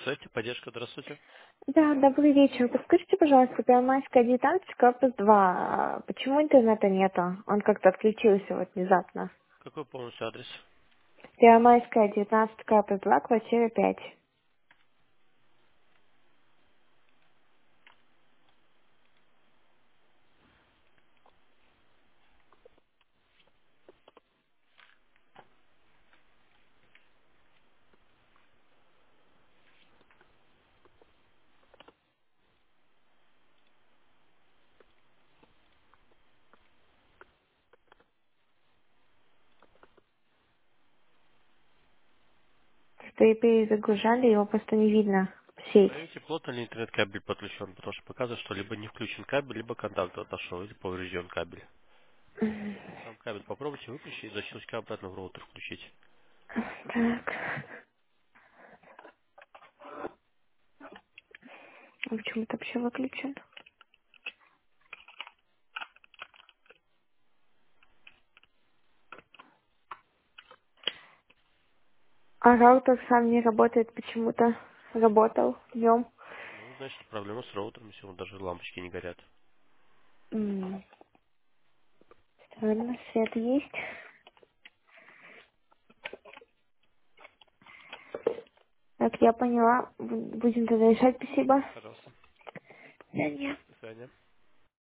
Сайте, поддержка, здравствуйте. Да, добрый вечер. Подскажите, пожалуйста, Первомайская 19, корпус 2. Почему интернета нету? Он как-то отключился вот внезапно. Какой полностью адрес? Первомайская 19, корпус 2, квартира 5. Что и перезагружали, его просто не видно в сеть. Проверьте, плотно ли интернет-кабель подключен, потому что показывает, что либо не включен кабель, либо контакт отошел, или поврежден кабель. Сам кабель попробуйте выключить и за щелчка обратно в роутер включить. Так. А почему-то вообще выключен. А раутер сам не работает почему-то. Работал днем. Ну, значит, проблема с роутером, если он даже лампочки не горят. Ладно, свет есть. Так, я поняла. Будем тогда решать. Спасибо. Пожалуйста. Да, нет. До свидания.